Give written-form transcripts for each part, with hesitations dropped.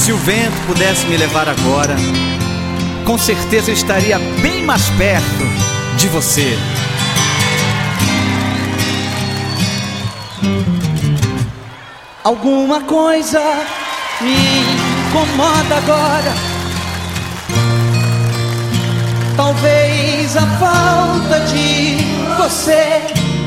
Se o vento pudesse me levar agora, com certeza eu estaria bem mais perto de você. Alguma coisa me incomoda agora. Talvez a falta de você.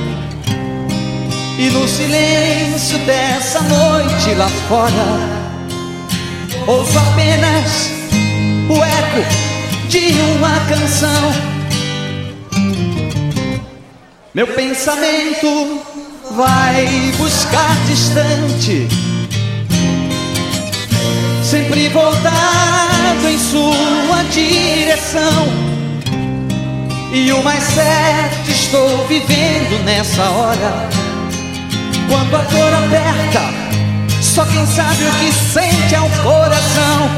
E no silêncio dessa noite lá fora, ouço apenas o eco de uma canção. Meu pensamento vai buscar distante, sempre voltado em sua direção. E o mais certo estou vivendo nessa hora. Quando a dor aperta, só quem sabe o que sente é o coração.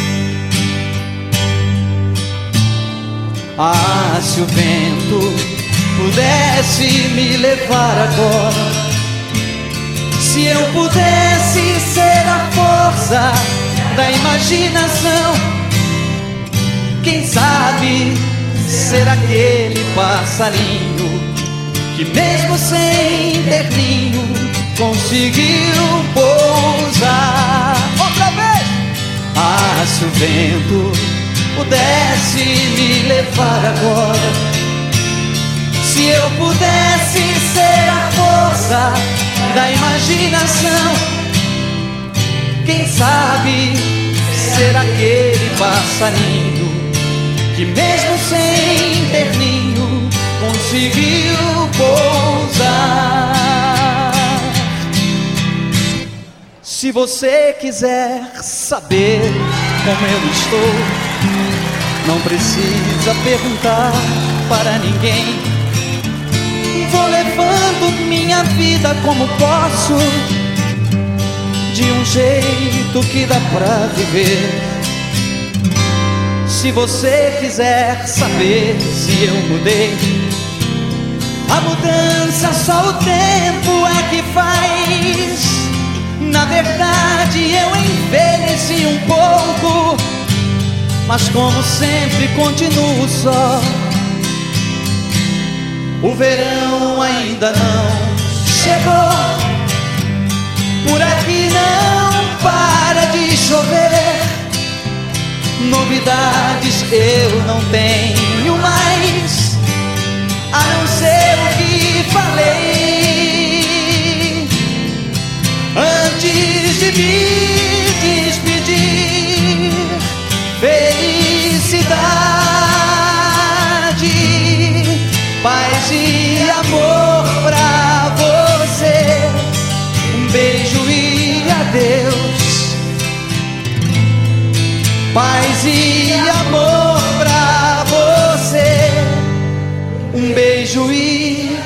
Ah, se o vento pudesse me levar agora, se eu pudesse ser a força da imaginação, quem sabe ser aquele passarinho que mesmo sem ter ninho conseguiu pousar. Outra vez! Ah, se o vento pudesse me levar agora, se eu pudesse ser a força da imaginação, quem sabe ser aquele passarinho que mesmo sem ter ninho conseguiu pousar. Se você quiser saber como eu estou, não precisa perguntar para ninguém. Vou levando minha vida como posso, de um jeito que dá pra viver. Se você quiser saber se eu mudei, a mudança só o tempo é que faz. Na verdade eu envelheci um pouco, mas como sempre continuo só. O verão ainda não chegou, por aqui não para de chover. Novidades eu não tenho mais, a não ser o que falei antes de me despedir. Felicidade, paz e amor pra você. Um beijo e adeus. Paz e amor pra você. Um beijo e